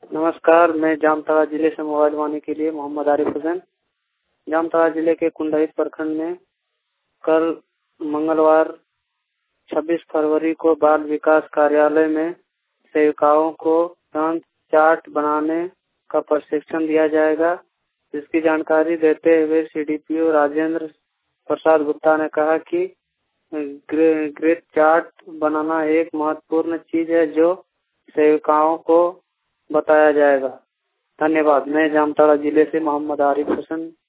नमस्कार, मैं जामताड़ा जिले से मोबाइल वाणी के लिए मोहम्मद आरिफ हुसैन। जामताड़ा जिले के कुंडहित प्रखंड में कल मंगलवार 26 फरवरी को बाल विकास कार्यालय में सेविकाओं को गंध चार्ट बनाने का प्रशिक्षण दिया जाएगा। जिसकी जानकारी देते हुए सीडीपीओ राजेंद्र प्रसाद गुप्ता ने कहा कि ग्रिड चार्ट बनाना एक महत्वपूर्ण चीज है जो सेविकाओं को बताया जाएगा। धन्यवाद। मैं जामताड़ा जिले से मोहम्मद आरिफ हुसैन।